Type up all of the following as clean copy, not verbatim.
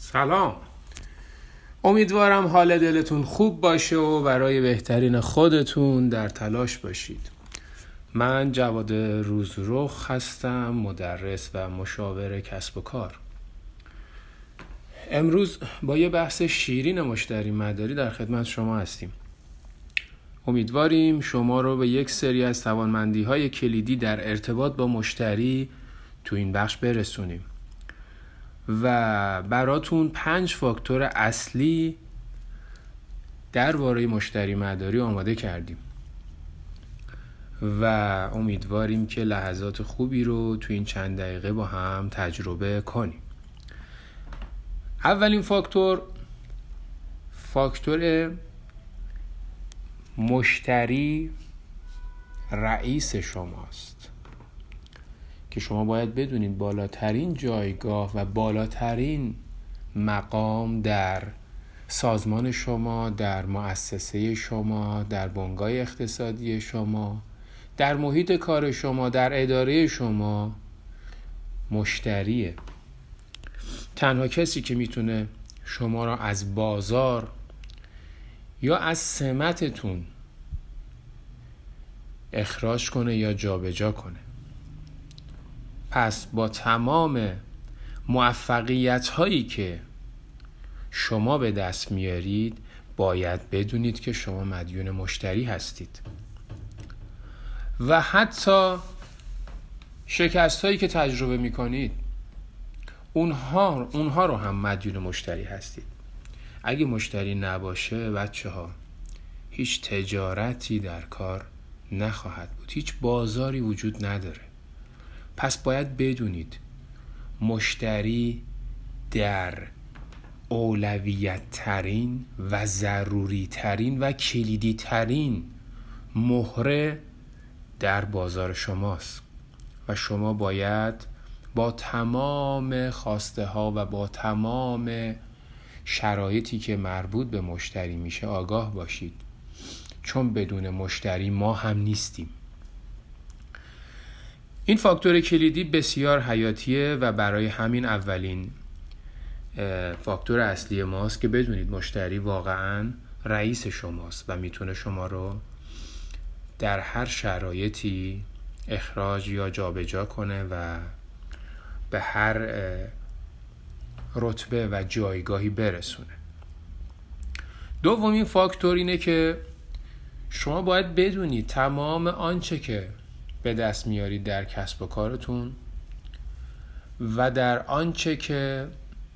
سلام. امیدوارم حال دلتون خوب باشه و برای بهترین خودتون در تلاش باشید. من جواد روزرخ هستم، مدرس و مشاور کسب و کار. امروز با یه بحث شیرین مشتری مداری در خدمت شما هستیم. امیدواریم شما رو به یک سری از توانمندی‌های کلیدی در ارتباط با مشتری تو این بخش برسونیم و براتون 5 فاکتور اصلی درباره مشتری مداری آماده کردیم و امیدواریم که لحظات خوبی رو تو این چند دقیقه با هم تجربه کنیم. اولین فاکتور مشتری رئیس شماست که شما باید بدونید بالاترین جایگاه و بالاترین مقام در سازمان شما، در مؤسسه شما، در بنگاه اقتصادی شما، در محیط کار شما، در اداره شما مشتریه. تنها کسی که میتونه شما را از بازار یا از سمتتون اخراج کنه یا جابجا کنه. پس با تمام موفقیت هایی که شما به دست میارید باید بدونید که شما مدیون مشتری هستید و حتی شکست هایی که تجربه میکنید اونها رو هم مدیون مشتری هستید. اگه مشتری نباشه بچه ها هیچ تجارتی در کار نخواهد بود، هیچ بازاری وجود نداره. پس باید بدونید مشتری در اولویت ترین و ضروری ترین و کلیدی ترین مهره در بازار شماست و شما باید با تمام خواسته ها و با تمام شرایطی که مربوط به مشتری میشه آگاه باشید، چون بدون مشتری ما هم نیستیم. این فاکتور کلیدی بسیار حیاتیه و برای همین اولین فاکتور اصلی ماست که بدونید مشتری واقعاً رئیس شماست و میتونه شما رو در هر شرایطی اخراج یا جابجا کنه و به هر رتبه و جایگاهی برسونه. دومین فاکتور اینه که شما باید بدونید تمام آنچه که به دست میارید در کسب و کارتون و در آنچه که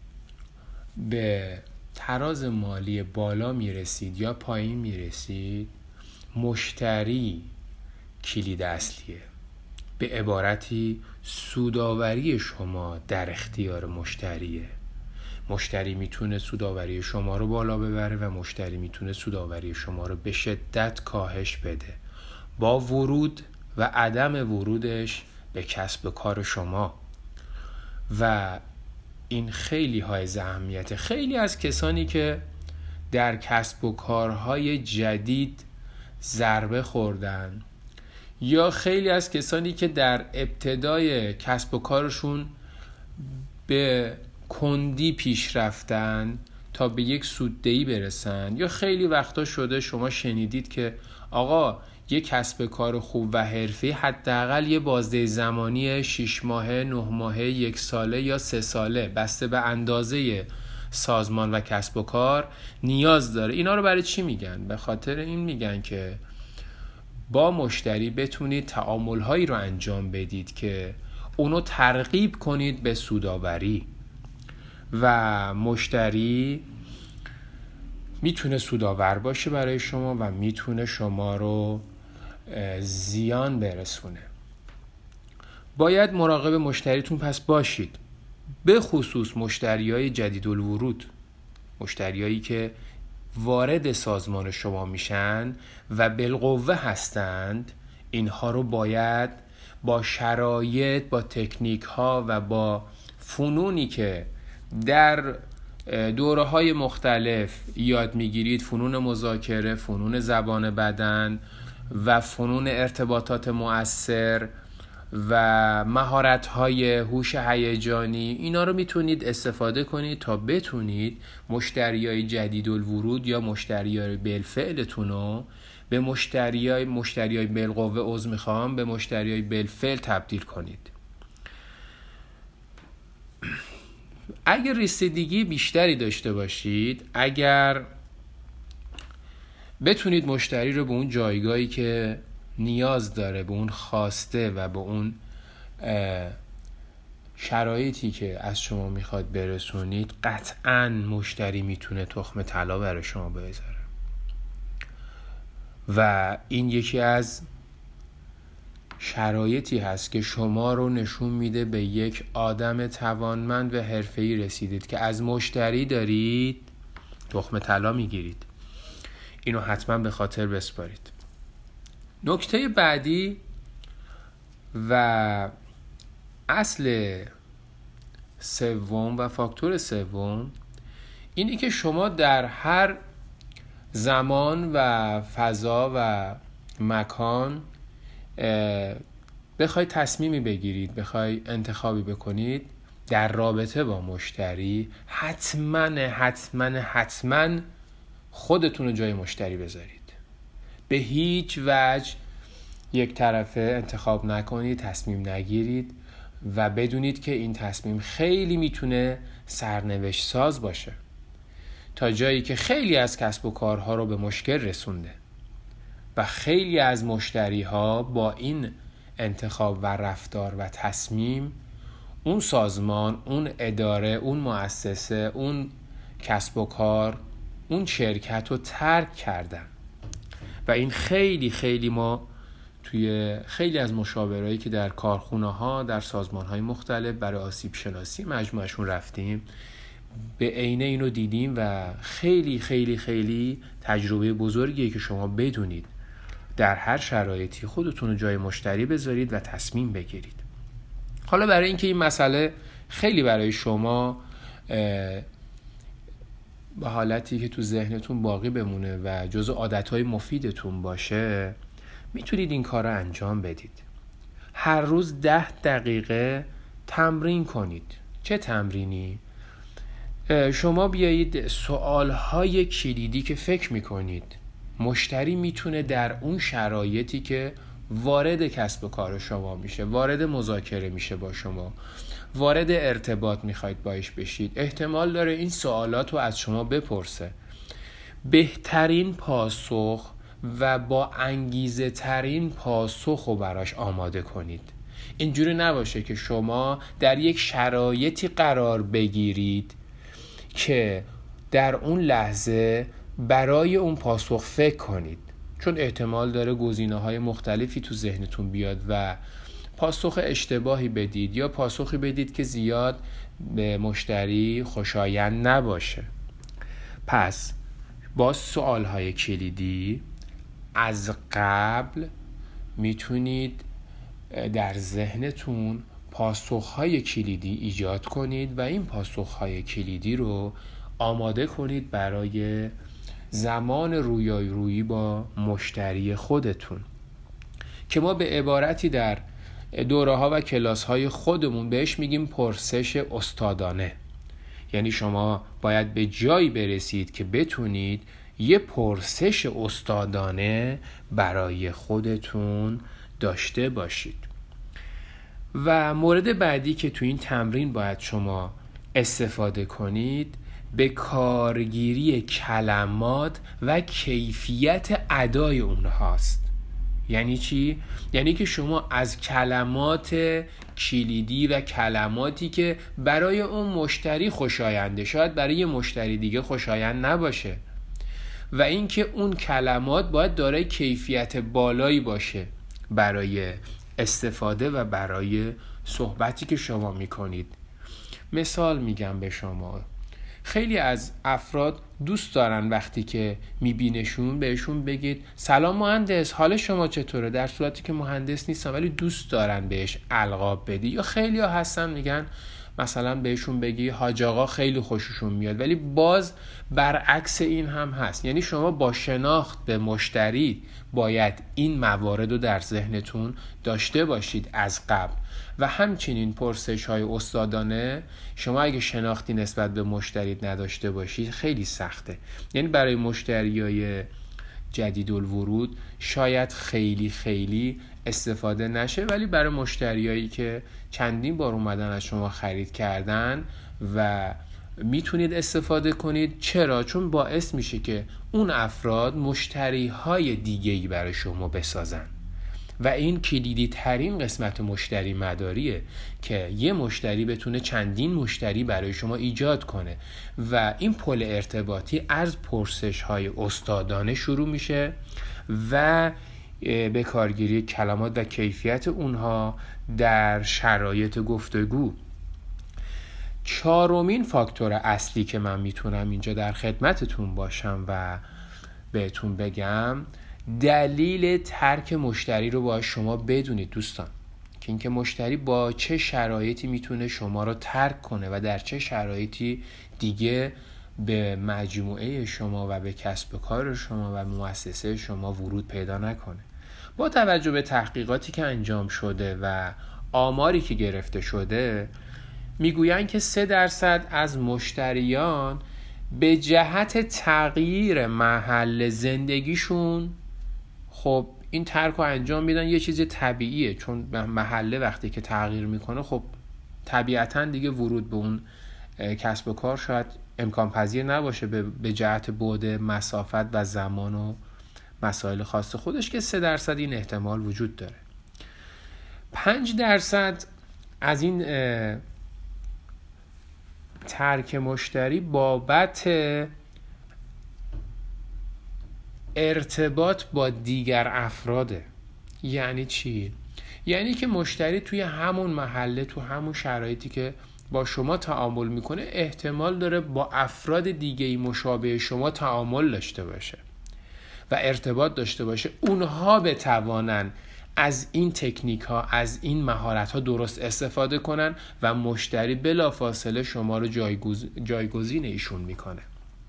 به تراز مالی بالا میرسید یا پایین میرسید مشتری کلید اصلیه. به عبارتی سودآوری شما در اختیار مشتریه. مشتری میتونه سودآوری شما رو بالا ببره و مشتری میتونه سودآوری شما رو به شدت کاهش بده با ورود و عدم ورودش به کسب و کار شما. و این خیلی های اهمیته. خیلی از کسانی که در کسب و کارهای جدید ضربه خوردن یا خیلی از کسانی که در ابتدای کسب و کارشون به کندی پیش رفتن تا به یک سوددهی برسن، یا خیلی وقتا شده شما شنیدید که آقا یک کسب کار خوب و حرفی حداقل یه بازده زمانی 6 ماهه، 9 ماهه، 1 ساله یا 3 ساله بسته به اندازه سازمان و کسب و کار نیاز داره. اینا رو برای چی میگن؟ به خاطر این میگن که با مشتری بتونید تعامل‌هایی رو انجام بدید که اونو ترغیب کنید به سودآوری و مشتری میتونه سودآور باشه برای شما و میتونه شما رو زیان برسونه. باید مراقب مشتریتون پس باشید، به خصوص مشتریای جدید الورود، مشتریایی که وارد سازمان شما میشن و بالقوه هستند. اینها رو باید با شرایط، با تکنیک ها و با فنونی که در دوره‌های مختلف یاد میگیرید، فنون مذاکره، فنون زبان بدن و فنون ارتباطات مؤثر و مهارت‌های هوش هیجانی، اینا رو میتونید استفاده کنید تا بتونید مشتریای جدید الورود یا مشتریای بالفعلتون رو به مشتریای بالقوه به مشتریای بالفعل تبدیل کنید. اگر رسیدگی بیشتری داشته باشید، اگر بتونید مشتری رو به اون جایگاهی که نیاز داره، به اون خواسته و به اون شرایطی که از شما میخواد برسونید، قطعاً مشتری میتونه تخم طلا برای شما بذاره. و این یکی از شرایطی هست که شما رو نشون میده به یک آدم توانمند و حرفه‌ای رسیدید که از مشتری دارید تخم طلا میگیرید. اینو حتما به خاطر بسپارید. نکته بعدی و اصل سوم و فاکتور سوم اینی که شما در هر زمان و فضا و مکان بخوای تصمیمی بگیرید، بخوای انتخابی بکنید در رابطه با مشتری، حتما خودتون رو جای مشتری بذارید. به هیچ وجه یک طرفه انتخاب نکنید، تصمیم نگیرید و بدونید که این تصمیم خیلی میتونه سرنوشت ساز باشه، تا جایی که خیلی از کسب و کارها رو به مشکل رسونده و خیلی از مشتری ها با این انتخاب و رفتار و تصمیم اون سازمان، اون اداره، اون مؤسسه، اون کسب و کار، اون شرکت رو ترک کردن. و این خیلی ما توی خیلی از مشاورایی که در کارخونه ها، در سازمان های مختلف برای آسیب شناسی مجموعشون رفتیم، به عینه اینو دیدیم و خیلی تجربه بزرگیه که شما بدونید در هر شرایطی خودتون رو جای مشتری بذارید و تصمیم بگیرید. حالا برای اینکه این مسئله خیلی برای شما به حالتی که تو ذهنتون باقی بمونه و جزو عادتهای مفیدتون باشه، میتونید این کار رو انجام بدید. هر روز 10 دقیقه تمرین کنید. چه تمرینی؟ شما بیایید سوالهای کلیدی که فکر میکنید مشتری میتونه در اون شرایطی که وارد کسب و کار شما میشه، وارد مذاکره میشه با شما، وارد ارتباط میخواید باش بشید، احتمال داره این سوالات رو از شما بپرسه. بهترین پاسخ و با انگیزه ترین پاسخ رو براش آماده کنید. اینجوری نباشه که شما در یک شرایطی قرار بگیرید که در اون لحظه برای اون پاسخ فکر کنید، چون احتمال داره گزینه‌های مختلفی تو ذهنتون بیاد و پاسخ اشتباهی بدید یا پاسخی بدید که زیاد به مشتری خوشایند نباشه. پس با سوالهای کلیدی از قبل میتونید در ذهنتون پاسخهای کلیدی ایجاد کنید و این پاسخهای کلیدی رو آماده کنید برای زمان رویایی با مشتری خودتون، که ما به عبارتی در دوره ها و کلاس های خودمون بهش میگیم پرسش استادانه. یعنی شما باید به جایی برسید که بتونید یه پرسش استادانه برای خودتون داشته باشید. و مورد بعدی که تو این تمرین باید شما استفاده کنید به کارگیری کلمات و کیفیت ادای اونهاست. یعنی چی؟ یعنی که شما از کلمات کلیدی و کلماتی که برای اون مشتری خوشاینده، شاید برای یه مشتری دیگه خوشایند نباشه، و اینکه اون کلمات باید دارای کیفیت بالایی باشه برای استفاده و برای صحبتی که شما میکنید. مثال میگم به شما، خیلی از افراد دوست دارن وقتی که میبینشون بهشون بگید سلام مهندس، حال شما چطوره؟ در صورتی که مهندس نیستن ولی دوست دارن بهش القاب بدی. یا خیلی ها هستن میگن مثلا بهشون بگی حاج آقا خیلی خوششون میاد، ولی باز برعکس این هم هست. یعنی شما با شناخت به مشتری باید این موارد رو در ذهنتون داشته باشید از قبل. و همچنین پرسش های استادانه، شما اگه شناختی نسبت به مشتری نداشته باشید خیلی سخته. یعنی برای مشتریای جدید الورود شاید خیلی استفاده نشه، ولی برای مشتریایی که چندین بار اومدن از شما خرید کردن و میتونید استفاده کنید. چرا؟ چون باعث میشه که اون افراد مشتریهای دیگه‌ای برای شما بسازن و این کلیدی ترین قسمت مشتری مداریه که یه مشتری بتونه چندین مشتری برای شما ایجاد کنه و این پل ارتباطی از پرسش های استادانه شروع میشه و به کارگیری کلمات و کیفیت اونها در شرایط گفتگو. چهارمین فاکتور اصلی که من میتونم اینجا در خدمتتون باشم و بهتون بگم، دلیل ترک مشتری رو باید شما بدونید دوستان، که اینکه مشتری با چه شرایطی میتونه شما رو ترک کنه و در چه شرایطی دیگه به مجموعه شما و به کسب و کار شما و مؤسسه شما ورود پیدا نکنه. با توجه به تحقیقاتی که انجام شده و آماری که گرفته شده، میگویند که 3% از مشتریان به جهت تغییر محل زندگیشون خب این ترک رو انجام میدن. یه چیز طبیعیه، چون محله وقتی که تغییر میکنه خب طبیعتاً دیگه ورود به اون کسب و کار شاید امکان پذیر نباشه به جهت بعد مسافت و زمان و مسائل خاص خودش، که 3% این احتمال وجود داره. 5% از این ترک مشتری بابت ارتباط با دیگر افراده. یعنی چی؟ یعنی که مشتری توی همون محله، تو همون شرایطی که با شما تعامل میکنه، احتمال داره با افراد دیگه‌ای مشابه شما تعامل داشته باشه و ارتباط داشته باشه. اونها بتوانن از این تکنیک ها، از این مهارت ها درست استفاده کنن و مشتری بلافاصله شما رو جایگزین ایشون میکنه.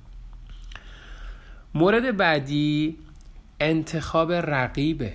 مورد بعدی انتخاب رقیبه.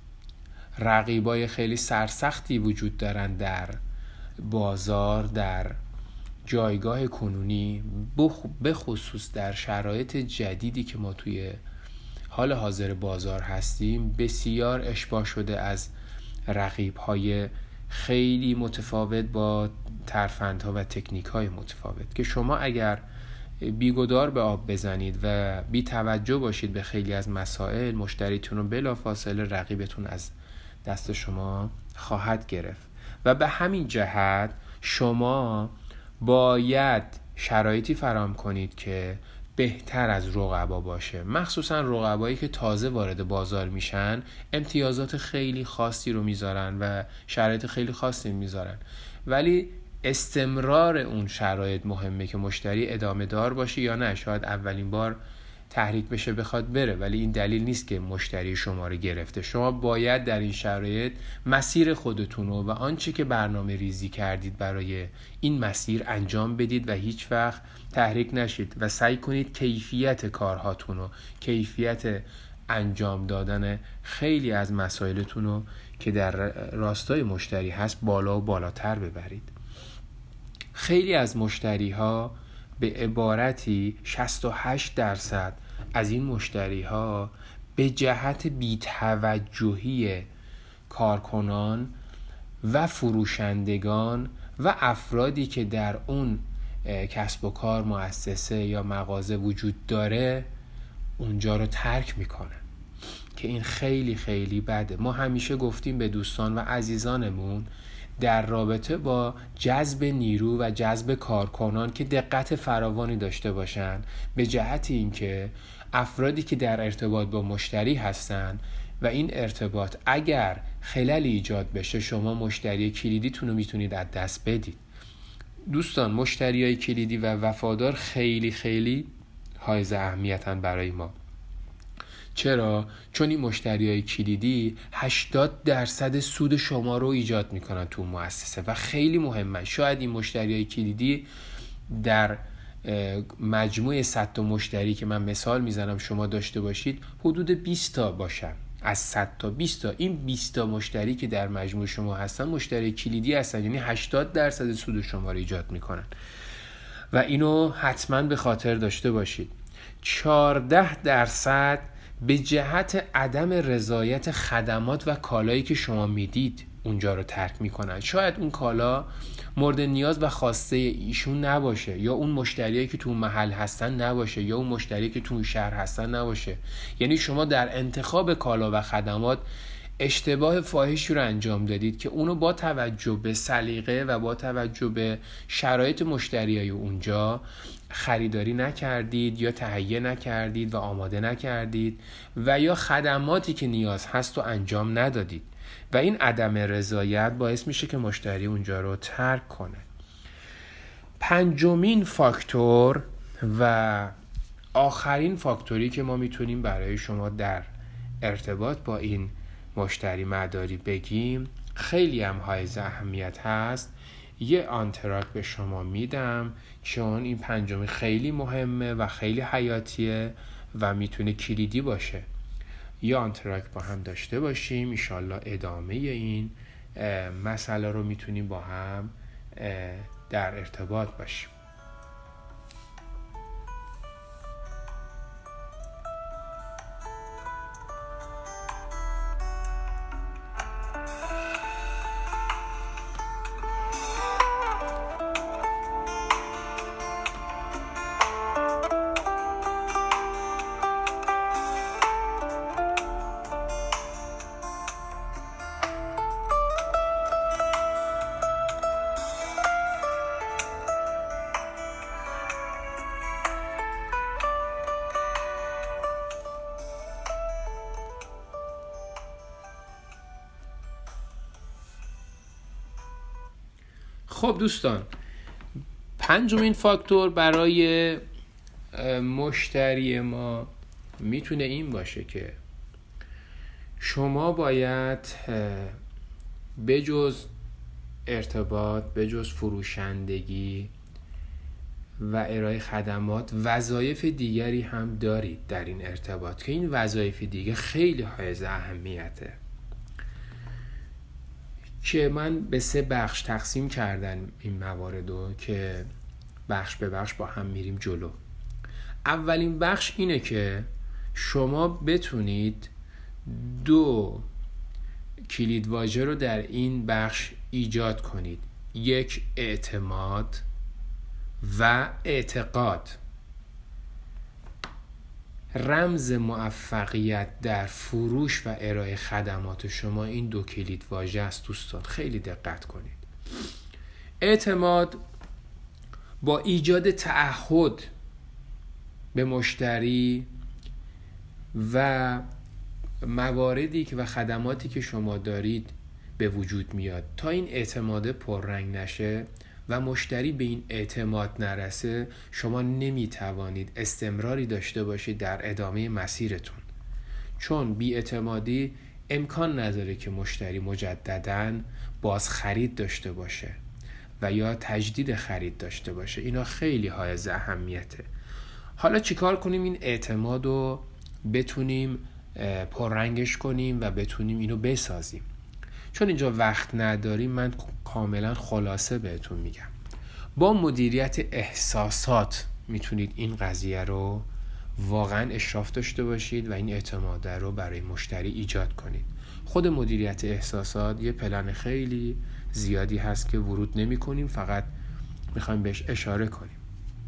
رقیبای خیلی سرسختی وجود دارن در بازار، در جایگاه کنونی، به خصوص در شرایط جدیدی که ما توی حال حاضر بازار هستیم. بسیار اشباع شده از رقیب‌های خیلی متفاوت با ترفندها و تکنیک‌های متفاوت که شما اگر بیگدار به آب بزنید و بی توجه باشید به خیلی از مسائل، مشتریتون رو بلافاصله رقیبتون از دست شما خواهد گرفت. و به همین جهت شما باید شرایطی فراهم کنید که بهتر از رقبا باشه. مخصوصا رقبایی که تازه وارد بازار میشن امتیازات خیلی خاصی رو میذارن و شرایط خیلی خاصی میذارن، ولی استمرار اون شرایط مهمه که مشتری ادامه دار باشه یا نه. شاید اولین بار تحریک بشه بخواد بره، ولی این دلیل نیست که مشتری شما رو گرفته. شما باید در این شرایط مسیر خودتون رو و آنچه که برنامه ریزی کردید برای این مسیر انجام بدید و هیچ وقت تحریک نشید و سعی کنید کیفیت کارهاتون رو، کیفیت انجام دادن خیلی از مسائلتون رو که در راستای مشتری هست بالا و بالاتر ببرید. خیلی از مشتری ها به عبارتی 68% از این مشتری ها به جهت بی‌توجهی کارکنان و فروشندگان و افرادی که در اون کسب و کار، مؤسسه یا مغازه وجود داره اونجا رو ترک میکنن، که این خیلی خیلی بده. ما همیشه گفتیم به دوستان و عزیزانمون در رابطه با جذب نیرو و جذب کارکنان که دقت فراوانی داشته باشن، به جهت اینکه افرادی که در ارتباط با مشتری هستن و این ارتباط اگر خللی ایجاد بشه، شما مشتری کلیدیتون رو میتونید از دست بدید. دوستان، مشتریای کلیدی و وفادار خیلی خیلی حائز اهمیتن برای ما. چرا؟ چون این مشتریای کلیدی 80% سود شما رو ایجاد میکنن تو مؤسسه و خیلی مهمه. شاید این مشتریای کلیدی در مجموع 100 تا مشتری که من مثال میزنم شما داشته باشید حدود 20 تا باشن. از 100 تا 20 تا، این 20 تا مشتری که در مجموع شما هستن مشتری کلیدی هستن، یعنی 80% سود شما رو ایجاد میکنن و اینو حتما به خاطر داشته باشید. 14% به جهت عدم رضایت خدمات و کالایی که شما میدید اونجا رو ترک میکنن. شاید اون کالا مورد نیاز و خواسته ایشون نباشه، یا اون مشتریایی که تو محل هستن نباشه، یا اون مشتری که تو شهر هستن نباشه. یعنی شما در انتخاب کالا و خدمات اشتباه فاحشی رو انجام دادید که اونو با توجه به سلیقه و با توجه به شرایط مشتریای اونجا خریداری نکردید یا تهیه نکردید و آماده نکردید و یا خدماتی که نیاز هست رو انجام ندادید و این عدم رضایت باعث میشه که مشتری اونجا رو ترک کنه. پنجمین فاکتور و آخرین فاکتوری که ما میتونیم برای شما در ارتباط با این مشتری مداری بگیم، خیلی هم حائز اهمیت هست. یه آنتراک به شما میدم چون این پنجمی خیلی مهمه و خیلی حیاتیه و میتونه کلیدی باشه. یه آنتراک با هم داشته باشیم، انشالله ادامه این مسئله رو میتونیم با هم در ارتباط باشیم. خب دوستان، پنجمین فاکتور برای مشتری ما میتونه این باشه که شما باید بجز ارتباط، بجز فروشندگی و ارائه خدمات وظایف دیگری هم دارید در این ارتباط که این وظایف دیگه خیلی حائز اهمیته که من به 3 بخش تقسیم کردم این مواردو که بخش به بخش با هم میریم جلو. اولین بخش اینه که شما بتونید 2 کلیدواژه رو در این بخش ایجاد کنید. یک، اعتماد و اعتقاد. رمز موفقیت در فروش و ارائه خدمات شما این 2 کلیدواژه است دوستان، خیلی دقت کنید. اعتماد با ایجاد تعهد به مشتری و مواردی که و خدماتی که شما دارید به وجود میاد. تا این اعتماد پررنگ نشه و مشتری به این اعتماد نرسه، شما نمیتوانید استمراری داشته باشید در ادامه مسیرتون، چون بی‌اعتمادی امکان نداره که مشتری مجدداً باز خرید داشته باشه و یا تجدید خرید داشته باشه. اینا خیلی حائز اهمیته. حالا چیکار کنیم این اعتماد رو بتونیم پررنگش کنیم و بتونیم اینو بسازیم؟ چون اینجا وقت نداریم من کاملا خلاصه بهتون میگم. با مدیریت احساسات میتونید این قضیه رو واقعا اشراف داشته باشید و این اعتماد رو برای مشتری ایجاد کنید. خود مدیریت احساسات یه پلن خیلی زیادی هست که ورود نمی کنیم، فقط میخوایم بهش اشاره کنیم.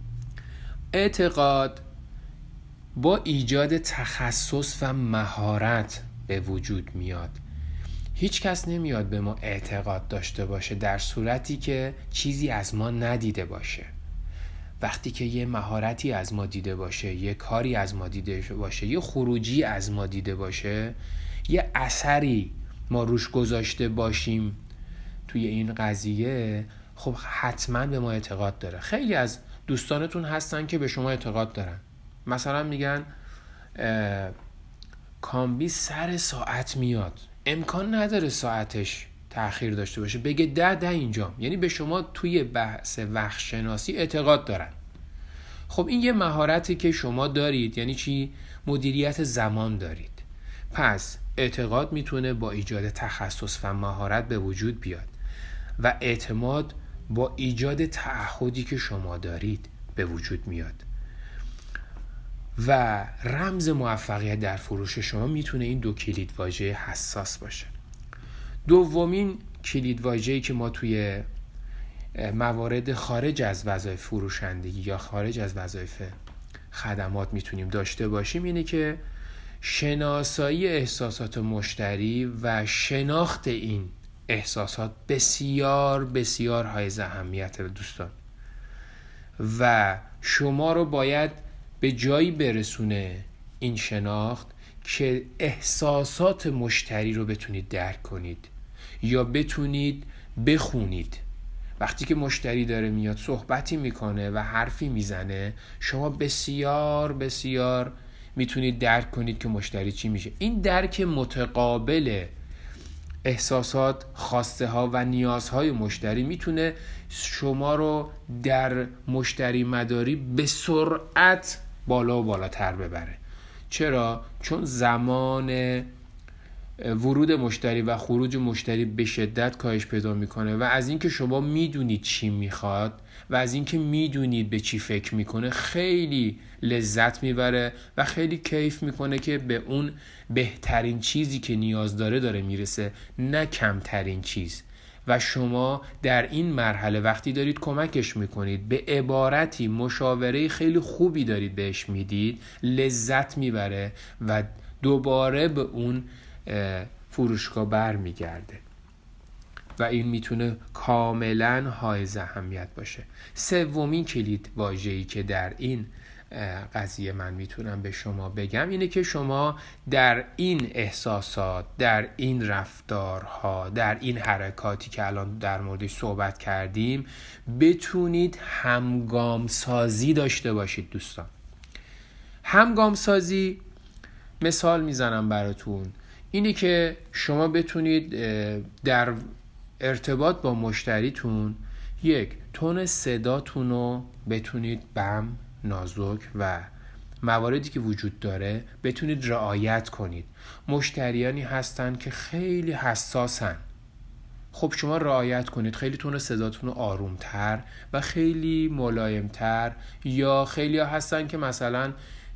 اعتقاد با ایجاد تخصص و مهارت به وجود میاد. هیچ کس نمیاد به ما اعتقاد داشته باشه در صورتی که چیزی از ما ندیده باشه. وقتی که یه مهارتی از ما دیده باشه، یه کاری از ما دیده باشه، یه خروجی از ما دیده باشه، یه اثری ما روش گذاشته باشیم توی این قضیه، خب حتما به ما اعتقاد داره. خیلی از دوستانتون هستن که به شما اعتقاد دارن، مثلا میگن کامبیز سر ساعت میاد، امکان نداره ساعتش تأخیر داشته باشه، بگه 10 اینجام. یعنی به شما توی بحث وقت شناسی اعتقاد دارن. خب این یه مهارتی که شما دارید. یعنی چی؟ مدیریت زمان دارید. پس اعتقاد میتونه با ایجاد تخصص و مهارت به وجود بیاد و اعتماد با ایجاد تعهدی که شما دارید به وجود میاد. و رمز موفقیت در فروش شما میتونه این 2 کلیدواژه حساس باشه. دومین کلیدواژه‌ای که ما توی موارد خارج از وظایف فروشندگی یا خارج از وظایف خدمات میتونیم داشته باشیم اینه که شناسایی احساسات مشتری و شناخت این احساسات بسیار بسیار حائز اهمیت دوستان، و شما رو باید به جایی برسونه این شناخت که احساسات مشتری رو بتونید درک کنید یا بتونید بخونید. وقتی که مشتری داره میاد صحبتی میکنه و حرفی میزنه، شما بسیار بسیار میتونید درک کنید که مشتری چی میشه. این درک متقابل احساسات، خواسته ها و نیازهای مشتری میتونه شما رو در مشتری مداری به سرعت بالا و بالاتر ببره. چرا؟ چون زمان ورود مشتری و خروج مشتری به شدت کاهش پیدا میکنه و از اینکه شما میدونید چی میخواد و از اینکه میدونید به چی فکر میکنه خیلی لذت میبره و خیلی کیف میکنه که به اون بهترین چیزی که نیاز داره میرسه، نه کمترین چیز. و شما در این مرحله وقتی دارید کمکش میکنید، به عبارتی مشاوره خیلی خوبی دارید بهش میدید، لذت میبره و دوباره به اون فروشگاه بر میگرده و این میتونه کاملا حائز اهمیت باشه. سومین کلید واژه‌ای که در این قضیه من میتونم به شما بگم اینه که شما در این احساسات، در این رفتارها، در این حرکاتی که الان در موردش صحبت کردیم بتونید همگام سازی داشته باشید دوستان. همگام سازی مثال میزنم براتون، اینی که شما بتونید در ارتباط با مشتریتون یک تون صداتون رو بتونید بم، نازک و مواردی که وجود داره بتونید رعایت کنید. مشتریانی هستن که خیلی حساسن، خب شما رعایت کنید، خیلی تون صداتون رو آرومتر و خیلی ملایمتر، یا خیلی هستن که مثلا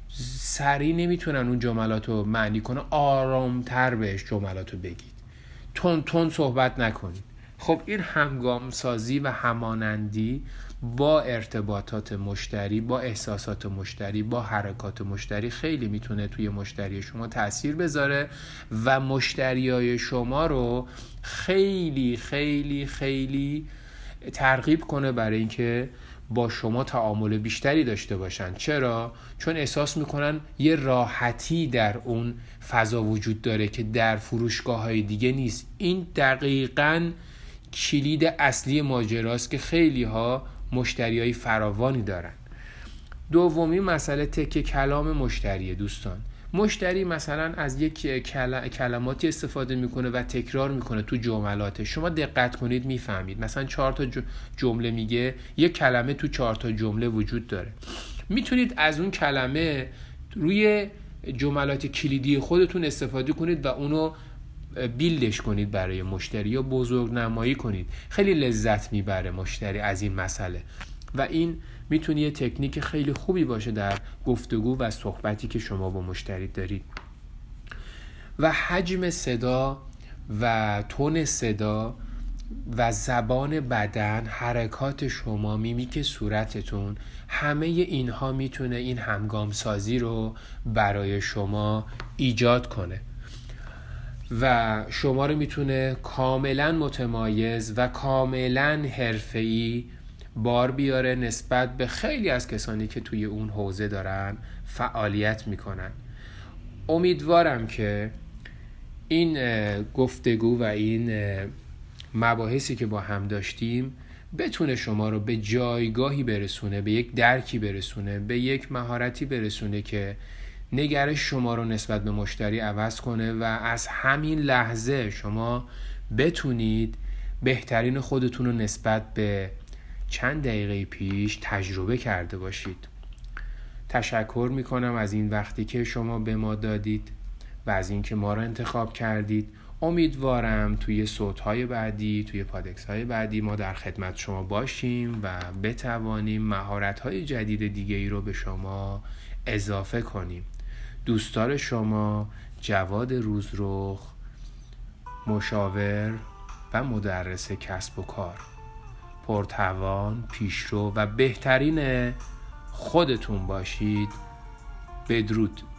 سریع نمیتونن اون جملاتو معنی کنه، آرامتر بهش جملاتو بگید، تون صحبت نکنید. خب این همگام سازی و همانندی با ارتباطات مشتری، با احساسات مشتری، با حرکات مشتری خیلی میتونه توی مشتری شما تأثیر بذاره و مشتریای شما رو خیلی خیلی خیلی ترغیب کنه برای اینکه با شما تعامل بیشتری داشته باشن. چرا؟ چون احساس میکنن یه راحتی در اون فضا وجود داره که در فروشگاه‌های دیگه نیست. این دقیقاً کلید اصلی ماجراست که خیلی ها مشتریای فراوانی دارن. دومی مسئله تکه کلام مشتریه دوستان. مشتری مثلا از یک کلماتی استفاده میکنه و تکرار میکنه تو جملاتش، شما دقت کنید میفهمید. مثلا 4 تا جمله میگه، یک کلمه تو 4 تا جمله وجود داره. میتونید از اون کلمه روی جملات کلیدی خودتون استفاده کنید و اونو بیلدش کنید برای مشتری یا بزرگ نمایی کنید. خیلی لذت میبره مشتری از این مسئله و این میتونه یه تکنیک خیلی خوبی باشه در گفتگو و صحبتی که شما با مشتری دارید. و حجم صدا و تون صدا و زبان بدن، حرکات شما، میمیک صورتتون، همه اینها میتونه این همگام سازی رو برای شما ایجاد کنه و شما رو میتونه کاملا متمایز و کاملا حرفه‌ای بار بیاره نسبت به خیلی از کسانی که توی اون حوزه دارن فعالیت میکنن. امیدوارم که این گفتگو و این مباحثی که با هم داشتیم بتونه شما رو به جایگاهی برسونه، به یک درکی برسونه، به یک مهارتی برسونه که نگرش شما رو نسبت به مشتری عوض کنه و از همین لحظه شما بتونید بهترین خودتون رو نسبت به چند دقیقه پیش تجربه کرده باشید. تشکر میکنم از این وقتی که شما به ما دادید و از این که ما رو انتخاب کردید. امیدوارم توی صوت‌های بعدی، توی پادکست‌های بعدی ما در خدمت شما باشیم و بتوانیم مهارت‌های جدید دیگه‌ای رو به شما اضافه کنیم. دوستدار شما جواد روزرخ، مشاور و مدرس کسب و کار. پرتوان، پیشرو و بهترین خودتون باشید. بدرود.